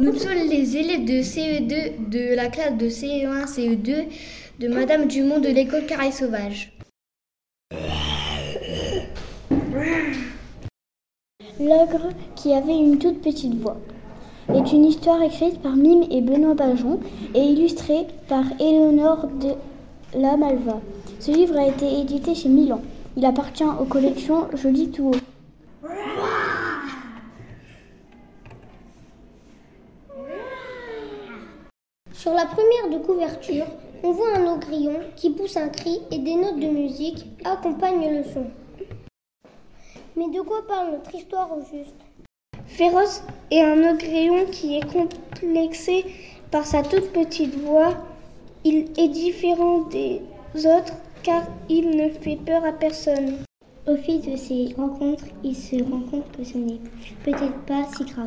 Nous sommes les élèves de CE2 de la classe de CE1, CE2 de Madame Dumont de l'école Carré Sauvage. L'ogre qui avait une toute petite voix est une histoire écrite par Mime et Benoît Bajon et illustrée par Éléonore de la Malva. Ce livre a été édité chez Milan. Il appartient aux collections Je lis tout haut. Sur la première de couverture, on voit un augrillon qui pousse un cri et des notes de musique accompagnent le son. Mais de quoi parle notre histoire au juste ? Féroce est un augrillon qui est complexé par sa toute petite voix. Il est différent des autres car il ne fait peur à personne. Au fil de ces rencontres, il se rend compte que ce n'est peut-être pas si grave.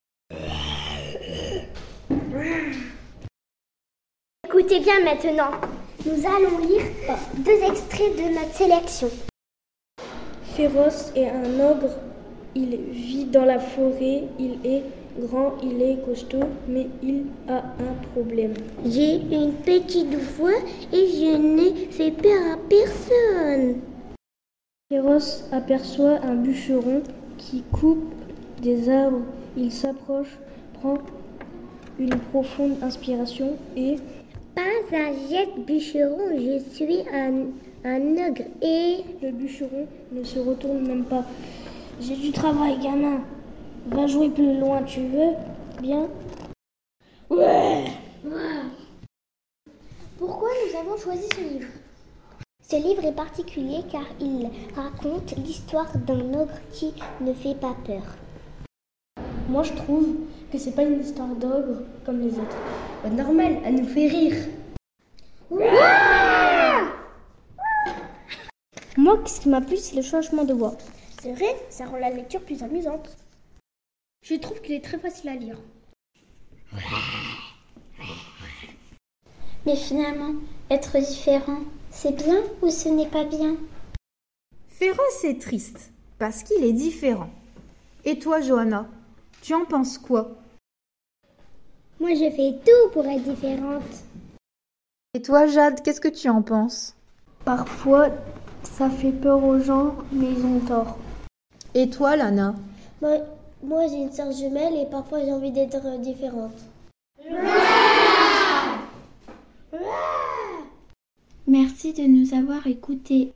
Écoutez bien maintenant, nous allons lire 2 extraits de notre sélection. Féroce est un ogre, il vit dans la forêt, il est grand, il est costaud, mais il a un problème. J'ai une petite voix et je n'ai fait peur à personne. Féroce aperçoit un bûcheron qui coupe des arbres. Il s'approche, prend une profonde inspiration et... Pas un jet bûcheron, je suis un ogre et... Le bûcheron ne se retourne même pas. J'ai du travail, gamin. Va jouer plus loin, tu veux? Bien? Ouais. Pourquoi nous avons choisi ce livre? Ce livre est particulier car il raconte l'histoire d'un ogre qui ne fait pas peur. Moi, je trouve que c'est pas une histoire d'ogre comme les autres. Normal, elle nous fait rire. Moi, ce qui m'a plu, c'est le changement de voix. C'est vrai, ça rend la lecture plus amusante. Je trouve qu'il est très facile à lire. Mais finalement, être différent, c'est bien ou ce n'est pas bien? Féroce est triste parce qu'il est différent. Et toi, Johanna, tu en penses quoi? Moi, je fais tout pour être différente. Et toi, Jade, qu'est-ce que tu en penses? Parfois, ça fait peur aux gens, mais ils ont tort. Et toi, Lana? Moi, j'ai une sœur jumelle et parfois j'ai envie d'être différente. Merci de nous avoir écoutés.